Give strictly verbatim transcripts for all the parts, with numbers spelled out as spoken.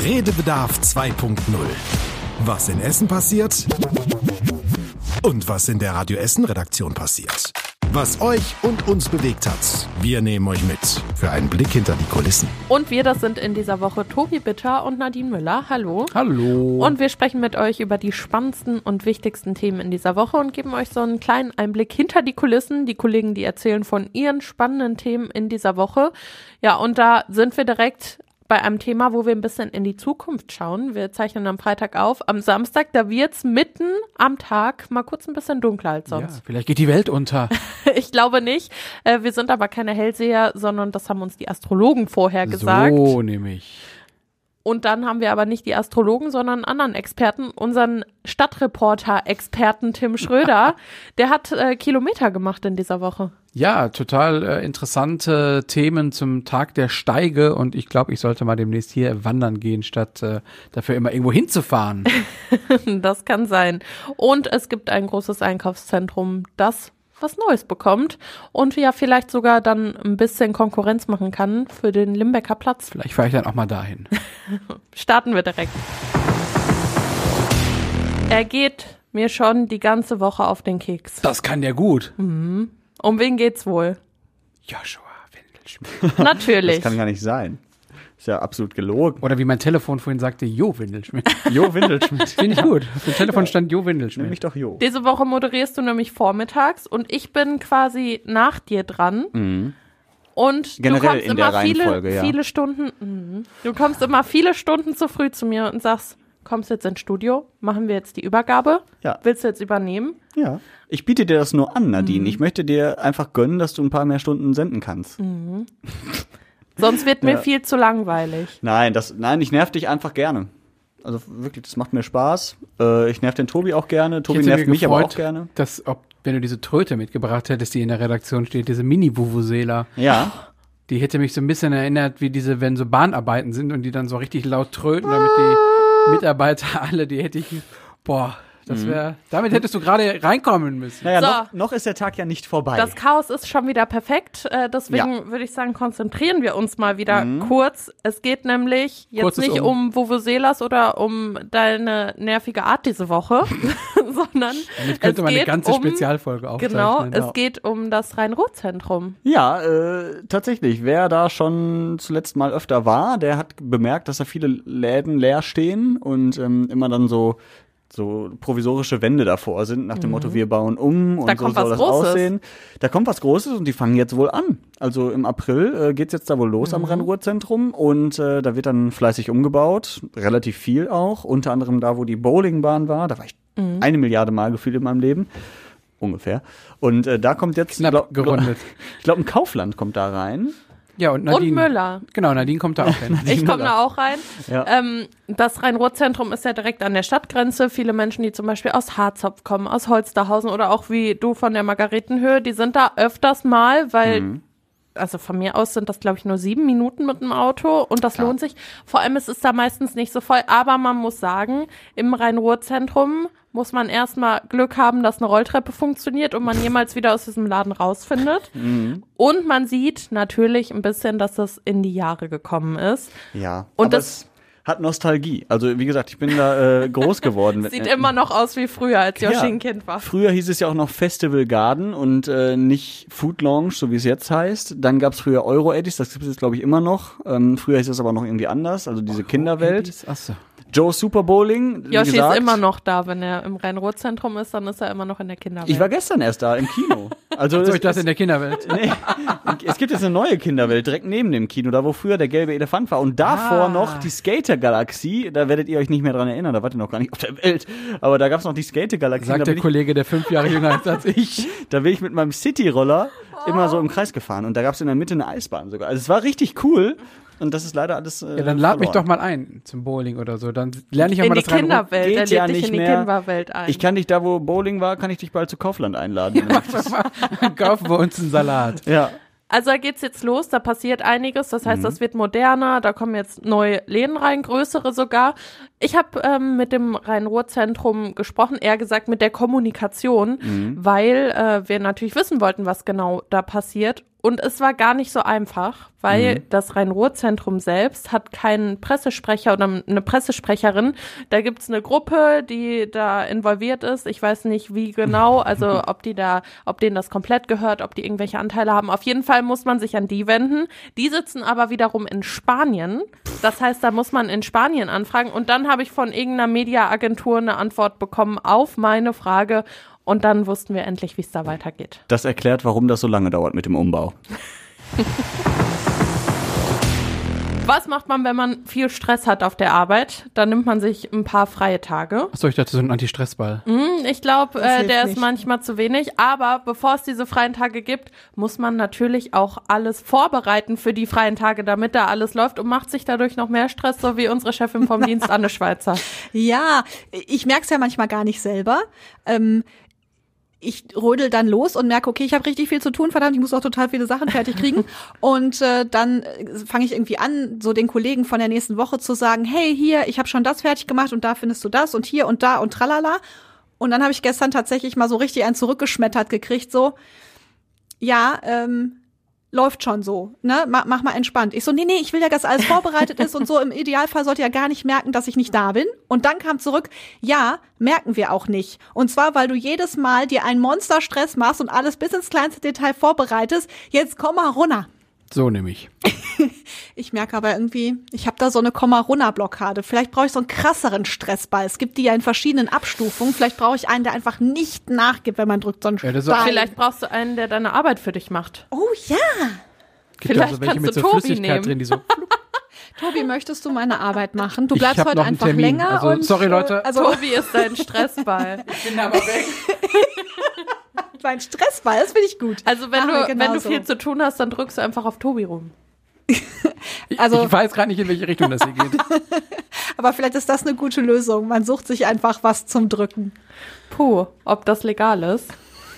Redebedarf zwei Punkt null. Was in Essen passiert und was in der Radio Essen Redaktion passiert. Was euch und uns bewegt hat. Wir nehmen euch mit für einen Blick hinter die Kulissen. Und wir, das sind in dieser Woche Tobi Bitter und Nadine Müller. Hallo. Hallo. Und wir sprechen mit euch über die spannendsten und wichtigsten Themen in dieser Woche und geben euch so einen kleinen Einblick hinter die Kulissen. Die Kollegen, die erzählen von ihren spannenden Themen in dieser Woche. Ja, und da sind wir direkt bei einem Thema, wo wir ein bisschen in die Zukunft schauen. Wir zeichnen am Freitag auf. Am Samstag, da wird's mitten am Tag mal kurz ein bisschen dunkler als sonst. Ja, vielleicht geht die Welt unter. Ich glaube nicht. Äh, wir sind aber keine Hellseher, sondern das haben uns die Astrologen vorher gesagt. So nämlich. Und dann haben wir aber nicht die Astrologen, sondern einen anderen Experten, unseren Stadtreporter-Experten Tim Schröder. Der hat äh, Kilometer gemacht in dieser Woche. Ja, total äh, interessante Themen zum Tag der Steige und ich glaube, ich sollte mal demnächst hier wandern gehen, statt äh, dafür immer irgendwo hinzufahren. Das kann sein. Und es gibt ein großes Einkaufszentrum, das was Neues bekommt und ja vielleicht sogar dann ein bisschen Konkurrenz machen kann für den Limbecker Platz. Vielleicht fahre ich dann auch mal dahin. Starten wir direkt. Er geht mir schon die ganze Woche auf den Keks. Das kann der gut. Mhm. Um wen geht's wohl? Joshua Windelschmidt. Natürlich. Das kann gar nicht sein. Ist ja absolut gelogen. Oder wie mein Telefon vorhin sagte, Jo Windelschmidt. Jo Windelschmidt. Finde ich gut. Auf dem Telefon ja. stand Jo Windelschmidt. Nimm mich doch Jo. Diese Woche moderierst du nämlich vormittags und ich bin quasi nach dir dran. Mhm. Und generell du kommst in immer der Reihenfolge, viele, ja. viele Stunden, mh, du kommst immer viele Stunden zu früh zu mir und sagst, kommst jetzt ins Studio, machen wir jetzt die Übergabe? Ja. Willst du jetzt übernehmen? Ja. Ich biete dir das nur an, Nadine. Mhm. Ich möchte dir einfach gönnen, dass du ein paar mehr Stunden senden kannst. Mhm. Sonst wird mir Ja. viel zu langweilig. Nein, das, nein, ich nerv dich einfach gerne. Also wirklich, das macht mir Spaß. Äh, ich nerv den Tobi auch gerne. Tobi Ich hätte nervt mir mich aber gefreut, auch gerne. Dass, ob, wenn du diese Tröte mitgebracht hättest, die in der Redaktion steht, diese Mini-Vuvuzela. Ja. Die hätte mich so ein bisschen erinnert, wie diese, wenn so Bahnarbeiten sind und die dann so richtig laut tröten, damit die Mitarbeiter alle, die hätte ich, boah, das wäre, damit hättest du gerade reinkommen müssen. Naja, So. noch, noch ist der Tag ja nicht vorbei. Das Chaos ist schon wieder perfekt, äh, deswegen Ja. würde ich sagen, konzentrieren wir uns mal wieder Mhm. kurz. Es geht nämlich jetzt Kurz ist nicht um. um Vuvuzelas oder um deine nervige Art diese Woche, sondern Damit könnte es man eine geht ganze um, Spezialfolge aufzeichnen. Genau, Ja. es geht um das Rhein-Ruhr-Zentrum. Ja, äh, tatsächlich. Wer da schon zuletzt mal öfter war, der hat bemerkt, dass da viele Läden leer stehen und ähm, immer dann so so provisorische Wände davor sind, nach dem Motto, wir bauen um und Da so kommt soll was das Großes. aussehen. Da kommt was Großes und die fangen jetzt wohl an. Also im April äh, geht's jetzt da wohl los am Rhein-Ruhr-Zentrum und äh, da wird dann fleißig umgebaut, relativ viel auch, unter anderem da, wo die Bowlingbahn war, da war ich eine Milliarde Mal gefühlt in meinem Leben. Ungefähr. Und äh, da kommt jetzt, Knapp glaub, gerundet. ich glaube, ein Kaufland kommt da rein. Ja, und Nadine. Und Müller. Genau, Nadine kommt da auch hin. Ich komme da auch rein. Ja. Ähm, das Rhein-Ruhr-Zentrum ist ja direkt an der Stadtgrenze. Viele Menschen, die zum Beispiel aus Harzopf kommen, aus Holsterhausen oder auch wie du von der Margaretenhöhe, die sind da öfters mal, weil, Mhm. also von mir aus sind das, glaube ich, nur sieben Minuten mit dem Auto und das Klar. lohnt sich. Vor allem ist es da meistens nicht so voll, aber man muss sagen, im Rhein-Ruhr-Zentrum muss man erstmal Glück haben, dass eine Rolltreppe funktioniert und man jemals wieder aus diesem Laden rausfindet. Mhm. Und man sieht natürlich ein bisschen, dass das in die Jahre gekommen ist. Ja. Und aber das- es hat Nostalgie. Also wie gesagt, ich bin da äh, groß geworden. Sieht immer noch aus wie früher, als Yoshi Ja. ein Kind war. Früher hieß es ja auch noch Festival Garden und äh, nicht Food Lounge, so wie es jetzt heißt. Dann gab es früher Euro Eddies, das gibt es jetzt glaube ich immer noch. Ähm, früher hieß es aber noch irgendwie anders, also diese Kinderwelt. Achso. Joe Super Bowling, wie Yoshi gesagt. ist immer noch da, wenn er im Rhein-Ruhr-Zentrum ist, dann ist er immer noch in der Kinderwelt. Ich war gestern erst da im Kino. Also So, das ich dachte ist- in der Kinderwelt. Nee, es gibt jetzt eine neue Kinderwelt direkt neben dem Kino, da wo früher der gelbe Elefant war und davor Ah. noch die Skater-Galaxie. Da werdet ihr euch nicht mehr dran erinnern, da wart ihr noch gar nicht auf der Welt. Aber da gab's noch die Skater-Galaxie. Sagt Da der bin, ich, Kollege, der fünf Jahre jünger ist als ich. da bin ich mit meinem City-Roller immer so im Kreis gefahren und da gab's in der Mitte eine Eisbahn sogar. Also es war richtig cool und das ist leider alles äh, Ja, dann lad mich doch verloren. mal ein zum Bowling oder so. Dann lerne ich auch in mal die das Rhein-Ruhr- Kinderwelt, Geht er lädt ja dich nicht in die mehr. Kinderwelt ein. Ich kann dich da, wo Bowling war, kann ich dich bald zu Kaufland einladen. wenn du möchtest. Kaufen wir uns einen Salat. Ja. Also da geht's jetzt los, da passiert einiges, das heißt, das wird moderner, da kommen jetzt neue Läden rein, größere sogar. Ich habe ähm, mit dem Rhein-Ruhr-Zentrum gesprochen, eher gesagt mit der Kommunikation, weil äh, wir natürlich wissen wollten, was genau da passiert. Und es war gar nicht so einfach, weil Mhm. das Rhein-Ruhr-Zentrum selbst hat keinen Pressesprecher oder eine Pressesprecherin. Da gibt's eine Gruppe, die da involviert ist. Ich weiß nicht, wie genau, also ob die da, ob denen das komplett gehört, ob die irgendwelche Anteile haben. Auf jeden Fall muss man sich an die wenden. Die sitzen aber wiederum in Spanien. Das heißt, da muss man in Spanien anfragen. Und dann habe ich von irgendeiner Mediaagentur eine Antwort bekommen auf meine Frage. Und dann wussten wir endlich, wie es da weitergeht. Das erklärt, warum das so lange dauert mit dem Umbau. Was macht man, wenn man viel Stress hat auf der Arbeit? Dann nimmt man sich ein paar freie Tage. Achso, ich dachte, so ein Anti-Stress-Ball. Hm, ich glaube, Das äh, hilft der ist nicht. manchmal zu wenig. Aber bevor es diese freien Tage gibt, muss man natürlich auch alles vorbereiten für die freien Tage, damit da alles läuft und macht sich dadurch noch mehr Stress, so wie unsere Chefin vom Dienst, Anne Schweizer. Ja, ich merke es ja manchmal gar nicht selber. Ähm, ich rödel dann los und merke, okay, ich habe richtig viel zu tun, verdammt, ich muss auch total viele Sachen fertig kriegen. Und äh, dann fange ich irgendwie an, so den Kollegen von der nächsten Woche zu sagen, hey, hier, ich habe schon das fertig gemacht und da findest du das und hier und da und tralala. Und dann habe ich gestern tatsächlich mal so richtig einen zurückgeschmettert gekriegt, so, ja, ähm, läuft schon so, ne, mach, mach mal entspannt. Ich so, nee, nee, ich will ja, dass alles vorbereitet ist und so, im Idealfall sollte ja gar nicht merken, dass ich nicht da bin. Und dann kam zurück, ja, merken wir auch nicht. Und zwar, weil du jedes Mal dir einen Monsterstress machst und alles bis ins kleinste Detail vorbereitest. Jetzt komm mal runter. So nämlich. Ich merke aber irgendwie, ich habe da so eine Komma-Runter-Blockade. Vielleicht brauche ich so einen krasseren Stressball. Es gibt die ja in verschiedenen Abstufungen. Vielleicht brauche ich einen, der einfach nicht nachgibt, wenn man drückt so einen Ja, das ist Stein. auch- Vielleicht brauchst du einen, der deine Arbeit für dich macht. Oh ja. Gibt Vielleicht auch so welche kannst mit du so Tobi Flüssigkeit nehmen. drin, die so. Tobi, möchtest du meine Arbeit machen? Du Ich bleibst hab heute noch einen einfach Termin. länger. Also, und, sorry, äh, Leute. Also Tobi ist dein Stressball. Ich bin aber weg. mein Stressball, das finde ich gut. Also wenn Machen du, wir wenn du genauso. viel zu tun hast, dann drückst du einfach auf Tobi rum. Also- ich weiß gerade nicht, in welche Richtung das hier geht. Aber vielleicht ist das eine gute Lösung. Man sucht sich einfach was zum Drücken. Puh, ob das legal ist?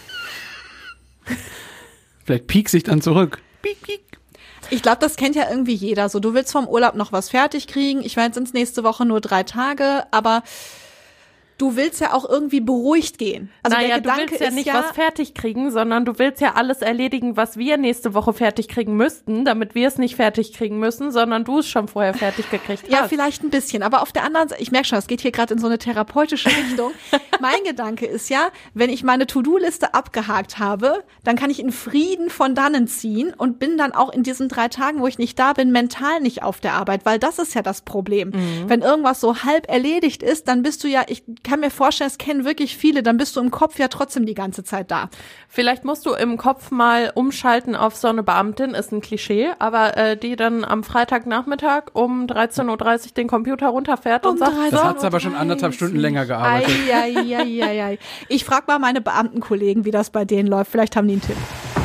Vielleicht piekst ich dann zurück. Piek, piek. Ich glaube, das kennt ja irgendwie jeder. So, du willst vom Urlaub noch was fertig kriegen. Ich meine, sind es nächste Woche nur drei Tage, aber du willst ja auch irgendwie beruhigt gehen. Also naja, der Gedanke du willst ja ist nicht ja, was fertig kriegen, sondern du willst ja alles erledigen, was wir nächste Woche fertig kriegen müssten, damit wir es nicht fertig kriegen müssen, sondern du es schon vorher fertig gekriegt ja, hast. vielleicht ein bisschen, aber auf der anderen Seite, ich merke schon, es geht hier gerade in so eine therapeutische Richtung. Mein Gedanke ist ja, wenn ich meine To-Do-Liste abgehakt habe, dann kann ich in Frieden von dannen ziehen und bin dann auch in diesen drei Tagen, wo ich nicht da bin, mental nicht auf der Arbeit, weil das ist ja das Problem. Mhm. Wenn irgendwas so halb erledigt ist, dann bist du ja, ich kann mir vorstellen, es kennen wirklich viele, dann bist du im Kopf ja trotzdem die ganze Zeit da. Vielleicht musst du im Kopf mal umschalten auf so eine Beamtin, ist ein Klischee, aber äh, die dann am Freitagnachmittag um dreizehn Uhr dreißig den Computer runterfährt und Um sagt, dreizehn Das so, hat aber schon anderthalb Stunden länger gearbeitet. Eieieiei. Ich frage mal meine Beamtenkollegen, wie das bei denen läuft. Vielleicht haben die einen Tipp.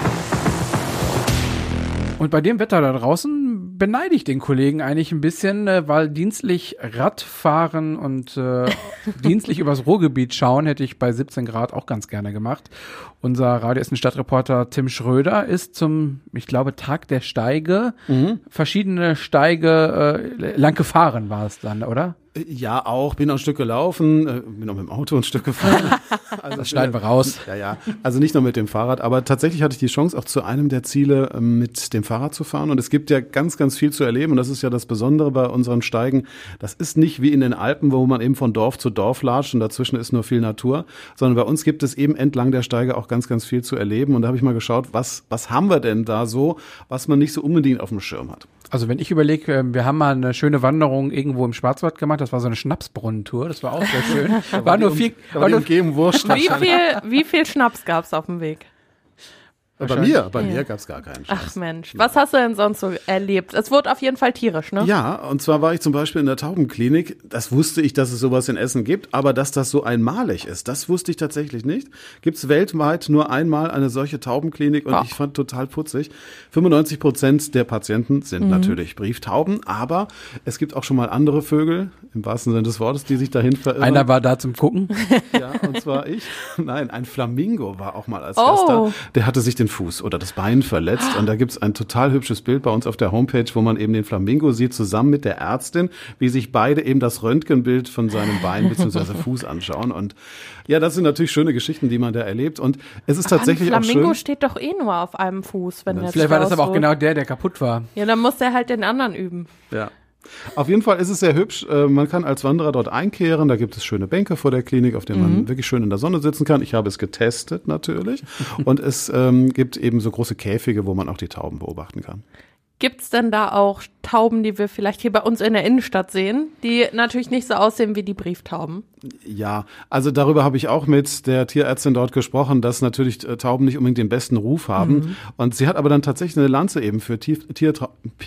Und bei dem Wetter da draußen beneide ich den Kollegen eigentlich ein bisschen, äh, weil dienstlich Radfahren und äh, dienstlich übers Ruhrgebiet schauen hätte ich bei siebzehn Grad auch ganz gerne gemacht. Unser Radio Essen Stadtreporter Tim Schröder ist zum, ich glaube, Tag der Steige, verschiedene Steige äh, lang gefahren war es dann, oder? Ja, auch. Bin auch ein Stück gelaufen, äh, bin auch mit dem Auto ein Stück gefahren. Also, Das schneiden wir raus. Ja, ja. Also nicht nur mit dem Fahrrad, aber tatsächlich hatte ich die Chance, auch zu einem der Ziele ähm, mit dem Fahrrad zu fahren. Und es gibt ja ganz, ganz viel zu erleben. Und das ist ja das Besondere bei unseren Steigen. Das ist nicht wie in den Alpen, wo man eben von Dorf zu Dorf latscht und dazwischen ist nur viel Natur, sondern bei uns gibt es eben entlang der Steige auch ganz, ganz viel zu erleben. Und da habe ich mal geschaut, was, was haben wir denn da so, was man nicht so unbedingt auf dem Schirm hat. Also wenn ich überlege, äh, wir haben mal eine schöne Wanderung irgendwo im Schwarzwald gemacht, das war so eine Schnapsbrunnentour, das war auch sehr schön. War nur vier, Da war war die nur Umgebung wurscht. wie viel, wie viel Schnaps gab's auf dem Weg? Bei mir, bei Ja. mir gab's gar keinen Schnaps. Ach Mensch, was hast du denn sonst so erlebt? Es wurde auf jeden Fall tierisch, ne? Ja, und zwar war ich zum Beispiel in der Taubenklinik. Das wusste ich, dass es sowas in Essen gibt, aber dass das so einmalig ist, das wusste ich tatsächlich nicht. Gibt's weltweit nur einmal eine solche Taubenklinik und Ach. ich fand total putzig. fünfundneunzig Prozent der Patienten sind natürlich Brieftauben, aber es gibt auch schon mal andere Vögel, im wahrsten Sinne des Wortes, die sich dahin verirren. einer war da zum Gucken. Ja, und zwar ich. Nein, ein Flamingo war auch mal als Oh. Gast da. Der hatte sich den Fuß oder das Bein verletzt. Und da gibt's ein total hübsches Bild bei uns auf der Homepage, wo man eben den Flamingo sieht, zusammen mit der Ärztin, wie sich beide eben das Röntgenbild von seinem Bein bzw. Fuß anschauen. Und ja, das sind natürlich schöne Geschichten, die man da erlebt. Und es ist tatsächlich ein auch schön. Flamingo steht doch eh nur auf einem Fuß, wenn der Vielleicht war das aber auch genau der, der kaputt war. Ja, dann muss der halt den anderen üben. Ja. Auf jeden Fall ist es sehr hübsch. Man kann als Wanderer dort einkehren. Da gibt es schöne Bänke vor der Klinik, auf denen man mhm. wirklich schön in der Sonne sitzen kann. Ich habe es getestet natürlich. Und es ähm, gibt eben so große Käfige, wo man auch die Tauben beobachten kann. Gibt's denn da auch Tauben, die wir vielleicht hier bei uns in der Innenstadt sehen, die natürlich nicht so aussehen wie die Brieftauben? Ja, also darüber habe ich auch mit der Tierärztin dort gesprochen, dass natürlich äh, Tauben nicht unbedingt den besten Ruf haben. Mhm. Und sie hat aber dann tatsächlich eine Lanze eben für, Tief, Tiertra-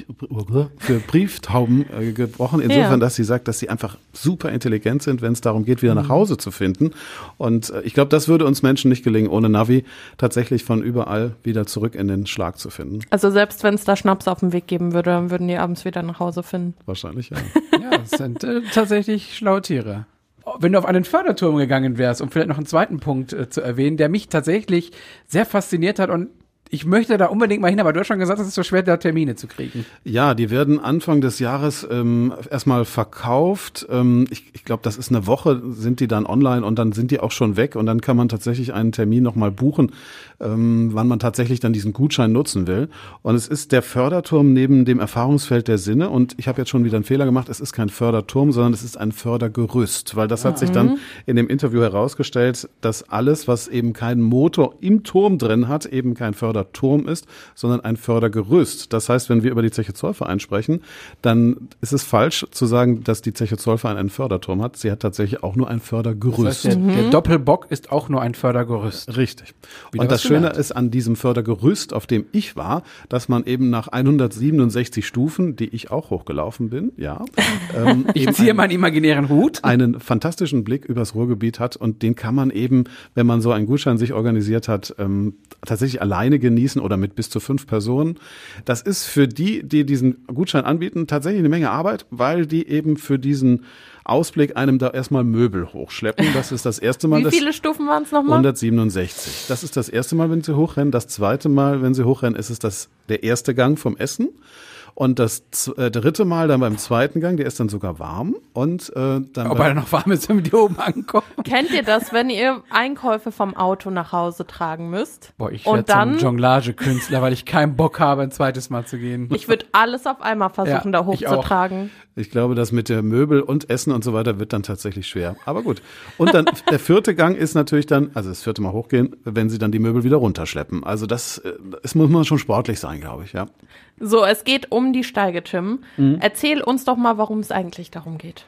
für Brieftauben äh, gebrochen, insofern, ja. dass sie sagt, dass sie einfach super intelligent sind, wenn es darum geht, wieder mhm. nach Hause zu finden. Und äh, ich glaube, das würde uns Menschen nicht gelingen, ohne Navi tatsächlich von überall wieder zurück in den Schlag zu finden. Also selbst wenn es da Schnaps auf dem Weg geben würde, dann würden die abends wieder nach Hause finden. Wahrscheinlich, ja. Ja, das sind äh, tatsächlich schlaue Tiere. Wenn du auf einen Förderturm gegangen wärst, um vielleicht noch einen zweiten Punkt äh, zu erwähnen, der mich tatsächlich sehr fasziniert hat und ich möchte da unbedingt mal hin, aber du hast schon gesagt, es ist so schwer, da Termine zu kriegen. Ja, die werden Anfang des Jahres ähm, erstmal verkauft. Ähm, ich ich glaube, das ist eine Woche, sind die dann online und dann sind die auch schon weg und dann kann man tatsächlich einen Termin nochmal buchen, ähm, wann man tatsächlich dann diesen Gutschein nutzen will. Und es ist der Förderturm neben dem Erfahrungsfeld der Sinne und ich habe jetzt schon wieder einen Fehler gemacht, es ist kein Förderturm, sondern es ist ein Fördergerüst, weil das hat mhm. sich dann in dem Interview herausgestellt, dass alles, was eben keinen Motor im Turm drin hat, eben kein Förderturm ist, sondern ein Fördergerüst. Das heißt, wenn wir über die Zeche Zollverein sprechen, dann ist es falsch zu sagen, dass die Zeche Zollverein einen Förderturm hat. Sie hat tatsächlich auch nur ein Fördergerüst. Das heißt, der, mhm. der Doppelbock ist auch nur ein Fördergerüst. Richtig. Wieder und das Schöne gelernt. ist an diesem Fördergerüst, auf dem ich war, dass man eben nach hundertsiebenundsechzig Stufen, die ich auch hochgelaufen bin, ja. Ähm, ich ziehe meinen imaginären Hut. Einen fantastischen Blick übers Ruhrgebiet hat und den kann man eben, wenn man so einen Gutschein sich organisiert hat, ähm, tatsächlich alleine genießen oder mit bis zu fünf Personen. Das ist für die, die diesen Gutschein anbieten, tatsächlich eine Menge Arbeit, weil die eben für diesen Ausblick einem da erstmal Möbel hochschleppen. Das ist das erste Mal. Wie viele Stufen waren es nochmal? hundertsiebenundsechzig. Das ist das erste Mal, wenn sie hochrennen. Das zweite Mal, wenn sie hochrennen, ist es das, der erste Gang vom Essen. Und das äh, dritte Mal dann beim zweiten Gang, der ist dann sogar warm. Und äh, dann Ob er noch warm ist, wenn wir die oben ankommen. Kennt ihr das, wenn ihr Einkäufe vom Auto nach Hause tragen müsst? Boah, ich werde zum Jonglagekünstler, weil ich keinen Bock habe, ein zweites Mal zu gehen. Ich würde alles auf einmal versuchen, ja, da hochzutragen. Ich glaube, das mit der Möbel und Essen und so weiter wird dann tatsächlich schwer. Aber gut. Und dann der vierte Gang ist natürlich dann, also das vierte Mal hochgehen, wenn sie dann die Möbel wieder runterschleppen. Also das, das muss man schon sportlich sein, glaube ich, ja. So, es geht um die Steige, Tim. Mhm. Erzähl uns doch mal, warum es eigentlich darum geht.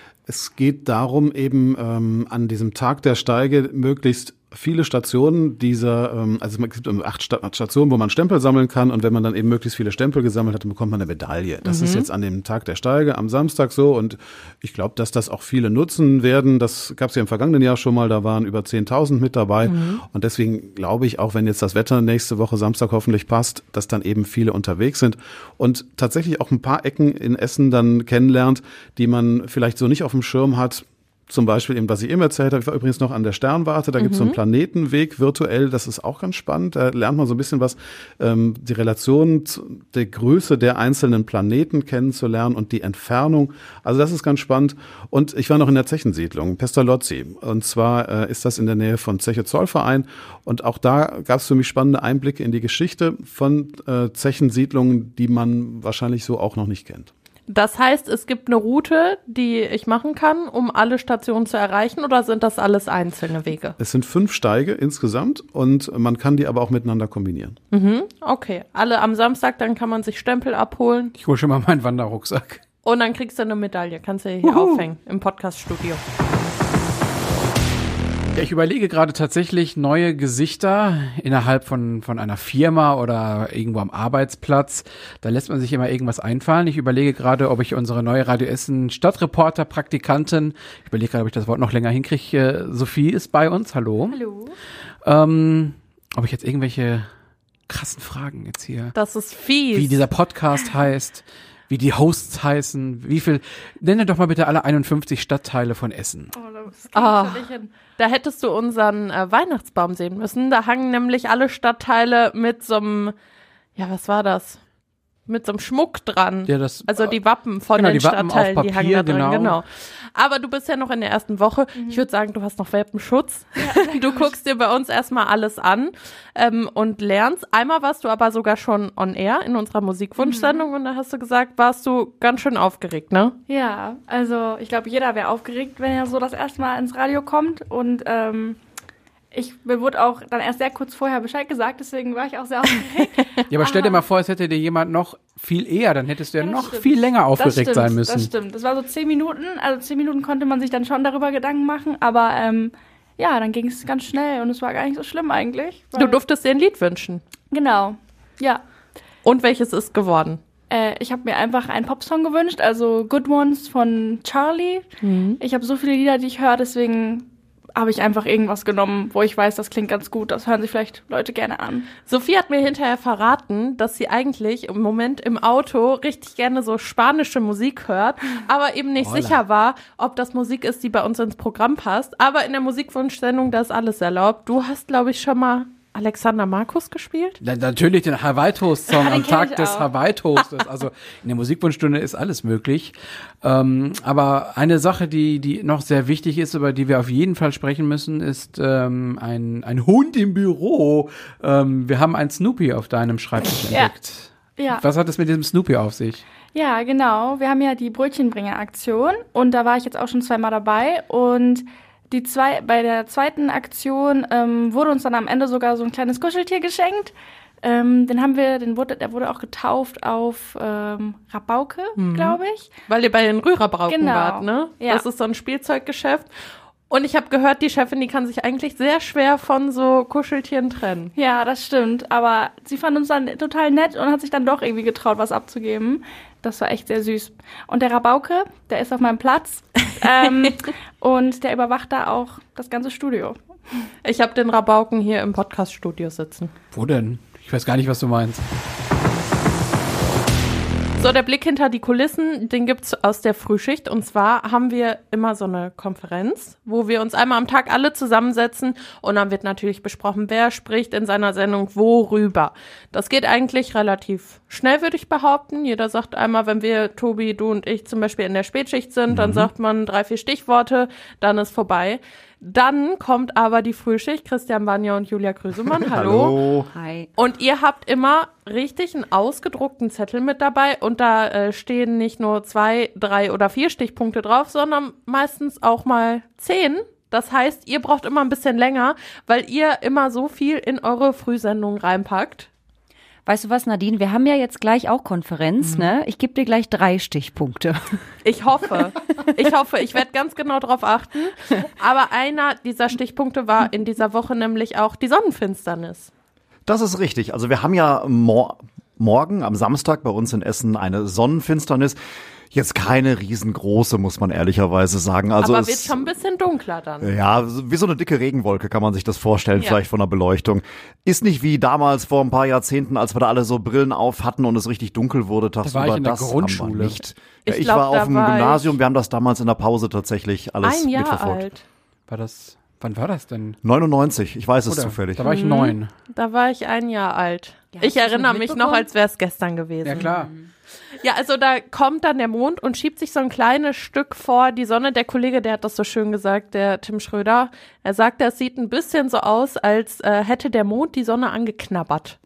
Es geht darum, eben ähm, an diesem Tag der Steige möglichst viele Stationen dieser, ähm, also es gibt acht Stationen, wo man Stempel sammeln kann und wenn man dann eben möglichst viele Stempel gesammelt hat, dann bekommt man eine Medaille. Das mhm. ist jetzt an dem Tag der Steige am Samstag so und ich glaube, dass das auch viele nutzen werden. Das gab es ja im vergangenen Jahr schon mal, da waren über zehntausend mit dabei mhm. und deswegen glaube ich, auch wenn jetzt das Wetter nächste Woche Samstag hoffentlich passt, dass dann eben viele unterwegs sind und tatsächlich auch ein paar Ecken in Essen dann kennenlernt, die man vielleicht so nicht auf dem Schirm hat. Zum Beispiel eben, was ich eben erzählt habe, ich war übrigens noch an der Sternwarte, da mhm. gibt es so einen Planetenweg virtuell, das ist auch ganz spannend, da lernt man so ein bisschen was, ähm, die Relation zu der Größe der einzelnen Planeten kennenzulernen und die Entfernung, also das ist ganz spannend und ich war noch in der Zechensiedlung, Pestalozzi und zwar äh, ist das in der Nähe von Zeche Zollverein und auch da gab es für mich spannende Einblicke in die Geschichte von äh, Zechensiedlungen, die man wahrscheinlich so auch noch nicht kennt. Das heißt, es gibt eine Route, die ich machen kann, um alle Stationen zu erreichen, oder sind das alles einzelne Wege? Es sind fünf Steige insgesamt und man kann die aber auch miteinander kombinieren. Mhm, okay, alle am Samstag, dann kann man sich Stempel abholen. Ich hole schon mal meinen Wanderrucksack. Und dann kriegst du eine Medaille, kannst du hier Uhu. aufhängen im Podcaststudio. Ja, ich überlege gerade tatsächlich neue Gesichter innerhalb von von einer Firma oder irgendwo am Arbeitsplatz. Da lässt man sich immer irgendwas einfallen. Ich überlege gerade, ob ich unsere neue Radio Essen Stadtreporter-Praktikantin, ich überlege gerade, ob ich das Wort noch länger hinkriege, Sophie ist bei uns. Hallo. Hallo. Ähm, ob ich jetzt irgendwelche krassen Fragen jetzt hier. Das ist fies. Wie dieser Podcast heißt, wie die Hosts heißen, wie viel, nenne doch mal bitte alle einundfünfzig Stadtteile von Essen. Oh, da das krieg ich schon nicht hin. Da hättest du unseren äh, Weihnachtsbaum sehen müssen. Da hangen nämlich alle Stadtteile mit so einem, ja, was war das? Mit so einem Schmuck dran. Ja, das, also die Wappen von genau, den die Wappen Stadtteilen, auf die Papier, hangen da drin. genau. Genau. Aber du bist ja noch in der ersten Woche. Mhm. Ich würde sagen, du hast noch Welpenschutz. Ja, du guckst dir bei uns erstmal alles an ähm, und lernst. Einmal warst du aber sogar schon on air in unserer Musikwunschsendung mhm. und da hast du gesagt, warst du ganz schön aufgeregt, ne? Ja, also ich glaube, jeder wäre aufgeregt, wenn er so das erste Mal ins Radio kommt und ähm, Ich, mir wurde auch dann erst sehr kurz vorher Bescheid gesagt, deswegen war ich auch sehr aufgeregt. Ja, aber stell dir mal vor, es hätte dir jemand noch viel eher, dann hättest du ja, ja noch stimmt. viel länger aufgeregt stimmt, sein müssen. Das stimmt, das war so zehn Minuten, also zehn Minuten konnte man sich dann schon darüber Gedanken machen, aber ähm, ja, dann ging es ganz schnell und es war gar nicht so schlimm eigentlich. Du durftest dir ein Lied wünschen. Genau, ja. Und welches ist geworden? Äh, ich habe mir einfach einen Popsong gewünscht, also Good Ones von Charlie. Mhm. Ich habe so viele Lieder, die ich höre, deswegen habe ich einfach irgendwas genommen, wo ich weiß, das klingt ganz gut, das hören sich vielleicht Leute gerne an. Sophie hat mir hinterher verraten, dass sie eigentlich im Moment im Auto richtig gerne so spanische Musik hört, aber eben nicht Hola. sicher war, ob das Musik ist, die bei uns ins Programm passt. Aber in der Musikwunschsendung, da ist alles erlaubt. Du hast, glaube ich, schon mal Alexander Markus gespielt? Na, natürlich den Hawaii-Toast-Song am Tag des Hawaii-Toastes. Also in der Musikwunschstunde ist alles möglich. Ähm, aber eine Sache, die die noch sehr wichtig ist, über die wir auf jeden Fall sprechen müssen, ist ähm, ein, ein Hund im Büro. Ähm, wir haben einen Snoopy auf deinem Schreibtisch ja. entdeckt. Ja. Was hat es mit diesem Snoopy auf sich? Ja, genau. Wir haben ja die Brötchenbringer-Aktion und da war ich jetzt auch schon zweimal dabei und Die zwei, bei der zweiten Aktion ähm, wurde uns dann am Ende sogar so ein kleines Kuscheltier geschenkt. Ähm, den haben wir, den wurde, der wurde auch getauft auf ähm, Rabauke, mhm. glaube ich. Weil ihr bei den Rührerbrauken genau. wart, ne? Ja. Das ist so ein Spielzeuggeschäft. Und ich habe gehört, die Chefin, die kann sich eigentlich sehr schwer von so Kuscheltieren trennen. Ja, das stimmt. Aber sie fand uns dann total nett und hat sich dann doch irgendwie getraut, was abzugeben. Das war echt sehr süß. Und der Rabauke, der ist auf meinem Platz. ähm, und der überwacht da auch das ganze Studio. Ich habe den Rabauken hier im Podcast-Studio sitzen. Wo denn? Ich weiß gar nicht, was du meinst. So, der Blick hinter die Kulissen, den gibt's aus der Frühschicht. Und zwar haben wir immer so eine Konferenz, wo wir uns einmal am Tag alle zusammensetzen und dann wird natürlich besprochen, wer spricht in seiner Sendung worüber. Das geht eigentlich relativ schnell, würde ich behaupten. Jeder sagt einmal, wenn wir, Tobi, du und ich zum Beispiel in der Spätschicht sind, mhm. dann sagt man drei, vier Stichworte, dann ist vorbei. Dann kommt aber die Frühschicht, Christian Banja und Julia Krüsemann. Hallo. Hallo. Hi. Und ihr habt immer richtig einen ausgedruckten Zettel mit dabei und da äh, stehen nicht nur zwei, drei oder vier Stichpunkte drauf, sondern meistens auch mal zehn. Das heißt, ihr braucht immer ein bisschen länger, weil ihr immer so viel in eure Frühsendung reinpackt. Weißt du was, Nadine? Wir haben ja jetzt gleich auch Konferenz, mhm. ne? Ich gebe dir gleich drei Stichpunkte. Ich hoffe. Ich hoffe, ich werde ganz genau drauf achten. Aber einer dieser Stichpunkte war in dieser Woche nämlich auch die Sonnenfinsternis. Das ist richtig. Also wir haben ja mor- morgen am Samstag bei uns in Essen eine Sonnenfinsternis. Jetzt keine riesengroße, muss man ehrlicherweise sagen. Also aber es wird schon ein bisschen dunkler dann. Ja, wie so eine dicke Regenwolke kann man sich das vorstellen, ja. Vielleicht von der Beleuchtung. Ist nicht wie damals vor ein paar Jahrzehnten, als wir da alle so Brillen auf hatten und es richtig dunkel wurde tagsüber. Da war ich in der das Grundschule. Haben wir nicht. Ich, ja, ich glaub, war auf dem war Gymnasium, wir haben das damals in der Pause tatsächlich alles ein Jahr mitverfolgt. Alt. War das, wann war das denn? neunundneunzig, ich weiß es Oder, zufällig. Da war ich mhm. neun. Da war ich ein Jahr alt. Ja, ich erinnere mich noch, als wäre es gestern gewesen. Ja, klar. Ja, also da kommt dann der Mond und schiebt sich so ein kleines Stück vor die Sonne. Der Kollege, der hat das so schön gesagt, der Tim Schröder. Er sagte, es sieht ein bisschen so aus, als äh, hätte der Mond die Sonne angeknabbert.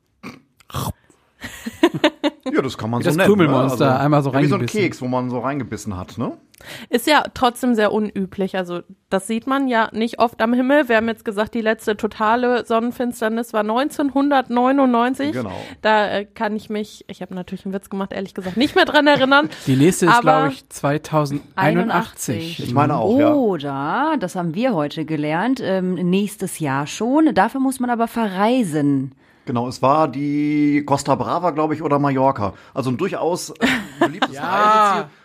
Ja, das kann man wie so das nennen. Krümelmonster, ne? Also, einmal so ja, wie so ein reingebissen. Keks, wo man so reingebissen hat, ne? Ist ja trotzdem sehr unüblich. Also das sieht man ja nicht oft am Himmel. Wir haben jetzt gesagt, die letzte totale Sonnenfinsternis war neunzehnhundertneunundneunzig. Genau. Da äh, kann ich mich, ich habe natürlich einen Witz gemacht, ehrlich gesagt, nicht mehr dran erinnern. Die nächste ist, Aber glaube ich, zweitausendeinundachtzig. Ich meine auch, ja. Oder, das haben wir heute gelernt, ähm, nächstes Jahr schon. Dafür muss man aber verreisen. Genau, es war die Costa Brava, glaube ich, oder Mallorca. Also ein durchaus äh, beliebtes Ja. Reiseziel.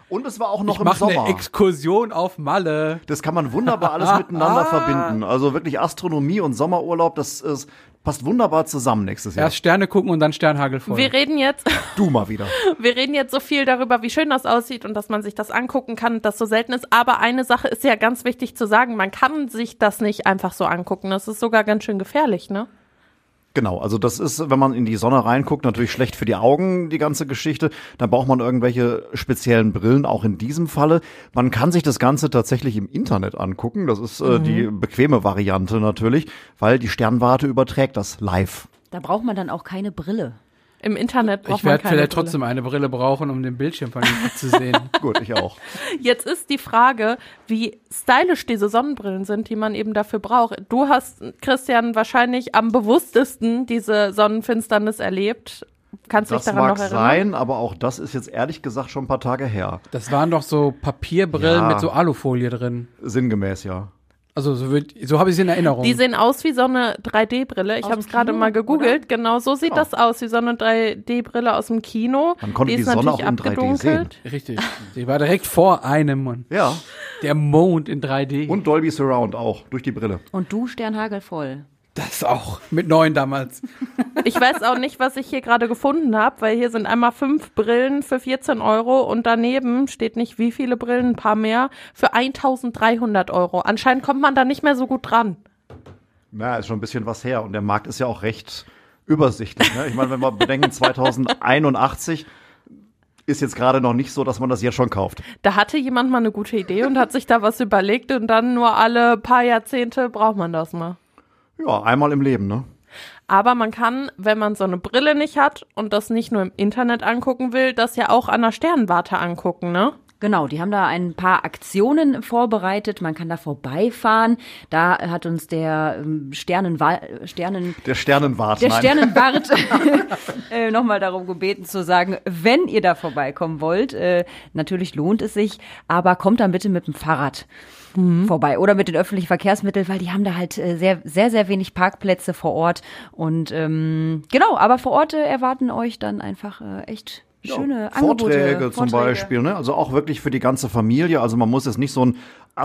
Und es war auch noch Ich im mache Sommer. eine Exkursion auf Malle. Das kann man wunderbar alles miteinander verbinden. Also wirklich Astronomie und Sommerurlaub, das ist, passt wunderbar zusammen nächstes Jahr. Erst Sterne gucken und dann Sternhagel voll. Wir reden jetzt, Du mal wieder. wir reden jetzt so viel darüber, wie schön das aussieht und dass man sich das angucken kann, das so selten ist. Aber eine Sache ist ja ganz wichtig zu sagen, man kann sich das nicht einfach so angucken. Das ist sogar ganz schön gefährlich, ne? Genau, also das ist, wenn man in die Sonne reinguckt, natürlich schlecht für die Augen, die ganze Geschichte. Da braucht man irgendwelche speziellen Brillen, auch in diesem Falle. Man kann sich das Ganze tatsächlich im Internet angucken. Das ist äh, die bequeme Variante natürlich, weil die Sternwarte überträgt das live. Da braucht man dann auch keine Brille. Im Internet braucht Ich man werde keine vielleicht Brille. trotzdem eine Brille brauchen, um den Bildschirm vernünftig zu sehen. Gut, ich auch. Jetzt ist die Frage, wie stylisch diese Sonnenbrillen sind, die man eben dafür braucht. Du hast, Christian, wahrscheinlich am bewusstesten diese Sonnenfinsternis erlebt. Kannst du dich Das daran mag noch erinnern? sein, aber auch das ist jetzt ehrlich gesagt schon ein paar Tage her. Das waren doch so Papierbrillen Ja. mit so Alufolie drin. Sinngemäß, ja. Also so, wird, so habe ich es in Erinnerung. Die sehen aus wie so eine drei D Brille. Ich Aus habe es dem gerade Kino, mal gegoogelt. Genau, so sieht Ja. das aus, wie so eine drei D Brille aus dem Kino. Man konnte die die ist Sonne natürlich auch in drei D abgedunkelt. Richtig. Die war direkt vor einem und Ja, der Mond in drei D. und Dolby Surround auch, durch die Brille. Und du Sternhagel voll. das auch. Mit neun damals. Ich weiß auch nicht, was ich hier gerade gefunden habe, weil hier sind einmal fünf Brillen für vierzehn Euro und daneben steht nicht wie viele Brillen, ein paar mehr, für eintausenddreihundert Euro. Anscheinend kommt man da nicht mehr so gut dran. Na, ist schon ein bisschen was her. Und der Markt ist ja auch recht übersichtlich. Ne? Ich meine, wenn wir bedenken, zweitausendeinundachtzig ist jetzt gerade noch nicht so, dass man das jetzt schon kauft. Da hatte jemand mal eine gute Idee und hat sich da was überlegt und dann nur alle paar Jahrzehnte braucht man das mal. Ja, einmal im Leben, ne? Aber man kann, wenn man so eine Brille nicht hat und das nicht nur im Internet angucken will, das ja auch an der Sternwarte angucken, ne? Genau, die haben da ein paar Aktionen vorbereitet. Man kann da vorbeifahren. Da hat uns der ähm, Sternenwa Sternen Der Sternenwart, der nein. Sternenwart äh, nochmal darum gebeten zu sagen, wenn ihr da vorbeikommen wollt, äh, natürlich lohnt es sich, aber kommt dann bitte mit dem Fahrrad vorbei oder mit den öffentlichen Verkehrsmitteln, weil die haben da halt äh, sehr, sehr, sehr wenig Parkplätze vor Ort. Und ähm, genau, aber vor Ort äh, erwarten euch dann einfach äh, echt schöne Angebote. Vorträge zum Vorträge. Beispiel, ne? Also auch wirklich für die ganze Familie. Also man muss jetzt nicht so ein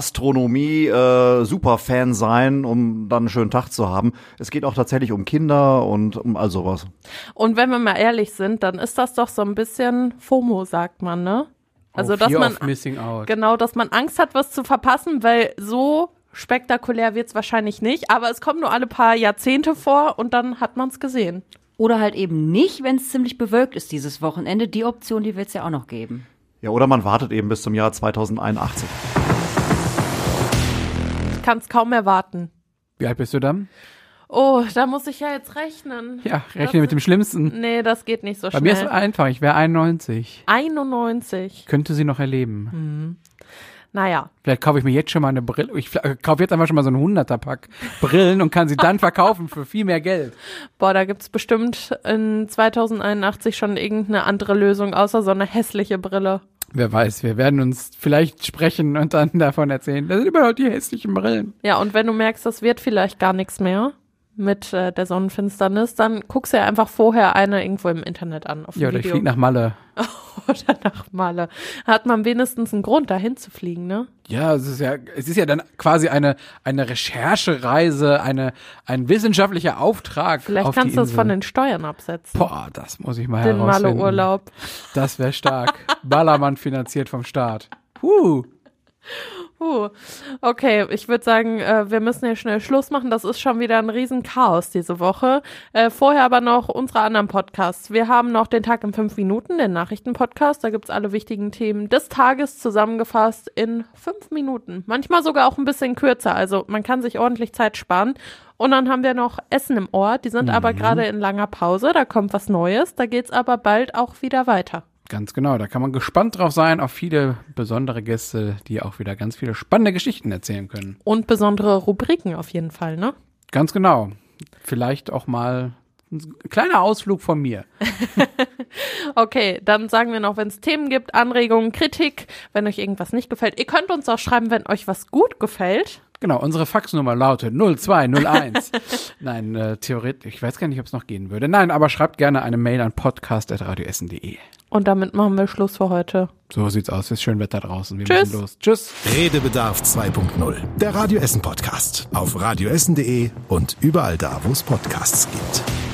Astronomie-Superfan sein, um dann einen schönen Tag zu haben. Es geht auch tatsächlich um Kinder und um all sowas. Und wenn wir mal ehrlich sind, dann ist das doch so ein bisschen FOMO, sagt man, ne? Also, Oh, dass Fear man, of Missing Out. genau, dass man Angst hat, was zu verpassen, weil so spektakulär wird's wahrscheinlich nicht, aber es kommt nur alle paar Jahrzehnte vor und dann hat man's gesehen. Oder halt eben nicht, wenn es ziemlich bewölkt ist dieses Wochenende. Die Option, die wird es ja auch noch geben. Ja, oder man wartet eben bis zum Jahr zweitausendeinundachtzig. Ich kann's kaum erwarten. Wie alt bist du dann? Oh, da muss ich ja jetzt rechnen. Ja, rechne mit dem Schlimmsten. Nee, das geht nicht so Bei mir ist es schnell. einfach, ich wäre einundneunzig. einundneunzig. Könnte sie noch erleben. Naja. Vielleicht kaufe ich mir jetzt schon mal eine Brille. Ich äh, kaufe jetzt einfach schon mal so einen hunderter-Pack Brillen und kann sie dann verkaufen für viel mehr Geld. Boah, da gibt's bestimmt in zweitausendeinundachtzig schon irgendeine andere Lösung, außer so eine hässliche Brille. Wer weiß, wir werden uns vielleicht sprechen und dann davon erzählen. Das sind überhaupt die hässlichen Brillen. Ja, und wenn du merkst, das wird vielleicht gar nichts mehr mit äh, der Sonnenfinsternis, dann guckst du ja einfach vorher eine irgendwo im Internet an, auf dem Ja, oder ich Video. fliege nach Malle. Oder nach Malle. Hat man wenigstens einen Grund, dahin zu fliegen, ne? Ja, es ist ja, es ist ja dann quasi eine, eine Recherchereise, eine, ein wissenschaftlicher Auftrag. Vielleicht auf kannst die du es Insel. von den Steuern absetzen. Boah, das muss ich mal Den herausfinden. Malle-Urlaub. Das wäre stark. Ballermann finanziert vom Staat. Huh. Uh, okay, ich würde sagen, äh, wir müssen hier schnell Schluss machen. Das ist schon wieder ein riesen Chaos diese Woche. Äh, vorher aber noch unsere anderen Podcasts. Wir haben noch den Tag in fünf Minuten, den Nachrichtenpodcast. Da gibt's alle wichtigen Themen des Tages zusammengefasst in fünf Minuten. Manchmal sogar auch ein bisschen kürzer. Also man kann sich ordentlich Zeit sparen. Und dann haben wir noch Essen im Ohr. Die sind aber gerade in langer Pause. Da kommt was Neues. Da geht's aber bald auch wieder weiter. Ganz genau, da kann man gespannt drauf sein auf viele besondere Gäste, die auch wieder ganz viele spannende Geschichten erzählen können. Und besondere Rubriken auf jeden Fall, ne? Ganz genau. Vielleicht auch mal ein kleiner Ausflug von mir. Okay, dann sagen wir noch, wenn es Themen gibt, Anregungen, Kritik, wenn euch irgendwas nicht gefällt. Ihr könnt uns auch schreiben, wenn euch was gut gefällt. Genau, unsere Faxnummer lautet null zwei null eins. Nein, äh, theoretisch, ich weiß gar nicht, ob es noch gehen würde. Nein, aber schreibt gerne eine Mail an podcast at radioessen punkt de. Und damit machen wir Schluss für heute. So sieht's aus, es ist schön Wetter draußen. Wir Tschüss. müssen los. Tschüss. Redebedarf zwei Punkt null. Der Radio Essen Podcast auf radioessen punkt de und überall da, wo es Podcasts gibt.